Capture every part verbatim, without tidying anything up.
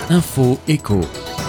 Info Écho.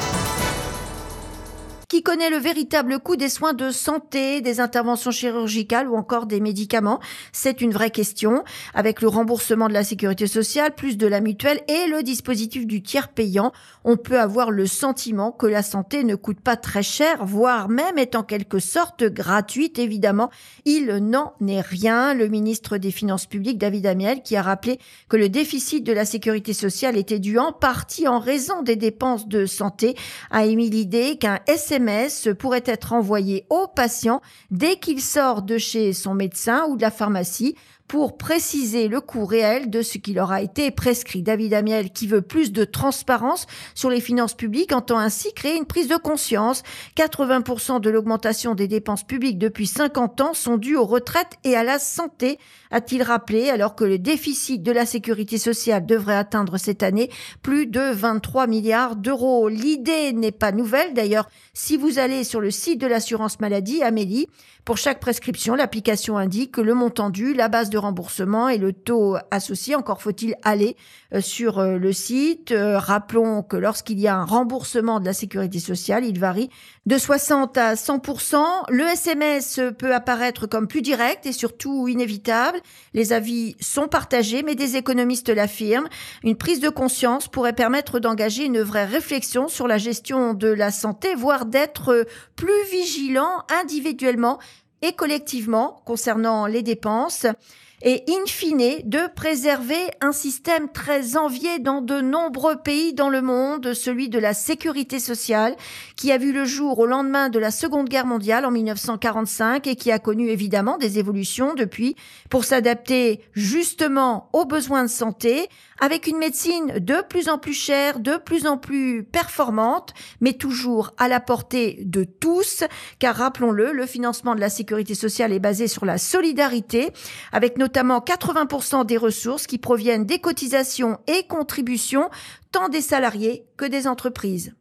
Qui connaît le véritable coût des soins de santé, des interventions chirurgicales ou encore des médicaments? C'est une vraie question. Avec le remboursement de la sécurité sociale, plus de la mutuelle et le dispositif du tiers payant, on peut avoir le sentiment que la santé ne coûte pas très cher, voire même est en quelque sorte gratuite. Évidemment, il n'en est rien. Le ministre des Finances publiques, David Amiel, qui a rappelé que le déficit de la sécurité sociale était dû en partie en raison des dépenses de santé, a émis l'idée qu'un S M S pourrait être envoyé au patient dès qu'il sort de chez son médecin ou de la pharmacie pour préciser le coût réel de ce qui leur a été prescrit. David Amiel, qui veut plus de transparence sur les finances publiques, entend ainsi créer une prise de conscience. quatre-vingts pour cent de l'augmentation des dépenses publiques depuis cinquante ans sont dues aux retraites et à la santé, a-t-il rappelé, alors que le déficit de la sécurité sociale devrait atteindre cette année plus de vingt-trois milliards d'euros. L'idée n'est pas nouvelle. D'ailleurs, si vous allez sur le site de l'assurance maladie, Amélie, pour chaque prescription, l'application indique le montant dû, la base de remboursement et le taux associé. Encore faut-il aller sur le site. Rappelons que lorsqu'il y a un remboursement de la sécurité sociale, il varie de soixante à cent pour cent. Le S M S peut apparaître comme plus direct et surtout inévitable. Les avis sont partagés, mais des économistes l'affirment. Une prise de conscience pourrait permettre d'engager une vraie réflexion sur la gestion de la santé, voire d'être plus vigilant individuellement et collectivement concernant les dépenses. Et in fine, de préserver un système très envié dans de nombreux pays dans le monde, celui de la sécurité sociale, qui a vu le jour au lendemain de la Seconde Guerre mondiale en mille neuf cent quarante-cinq et qui a connu évidemment des évolutions depuis pour s'adapter justement aux besoins de santé, avec une médecine de plus en plus chère, de plus en plus performante, mais toujours à la portée de tous, car rappelons-le, le financement de la sécurité sociale est basé sur la solidarité, avec notamment quatre-vingts pour cent des ressources qui proviennent des cotisations et contributions, tant des salariés que des entreprises.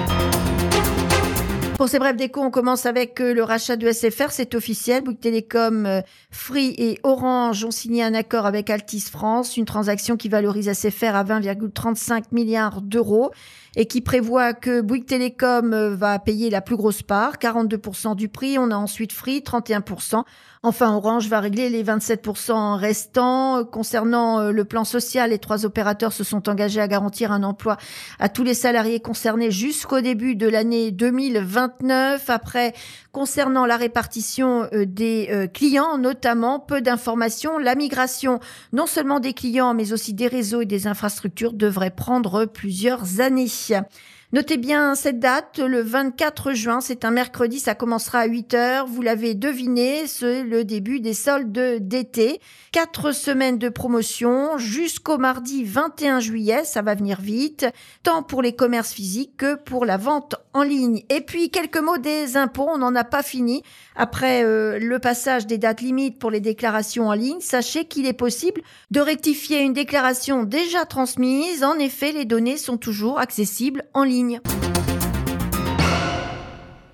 Pour ces brefs d'écho, on commence avec le rachat de S F R, c'est officiel. Bouygues Telecom, Free et Orange ont signé un accord avec Altice France, une transaction qui valorise S F R à vingt virgule trente-cinq milliards d'euros et qui prévoit que Bouygues Telecom va payer la plus grosse part, quarante-deux pour cent du prix. On a ensuite Free, trente et un pour cent. Enfin, Orange va régler les vingt-sept pour cent restants. Concernant le plan social, les trois opérateurs se sont engagés à garantir un emploi à tous les salariés concernés jusqu'au début de l'année deux mille vingt-neuf. Après, concernant la répartition des clients, notamment, peu d'informations. La migration, non seulement des clients, mais aussi des réseaux et des infrastructures, devrait prendre plusieurs années. Notez bien cette date, le vingt-quatre juin, c'est un mercredi, ça commencera à huit heures. Vous l'avez deviné, c'est le début des soldes d'été. Quatre semaines de promotion jusqu'au mardi vingt et un juillet, ça va venir vite, tant pour les commerces physiques que pour la vente en ligne. Et puis, quelques mots des impôts, on n'en a pas fini. Après euh, le passage des dates limites pour les déclarations en ligne, sachez qu'il est possible de rectifier une déclaration déjà transmise. En effet, les données sont toujours accessibles en ligne.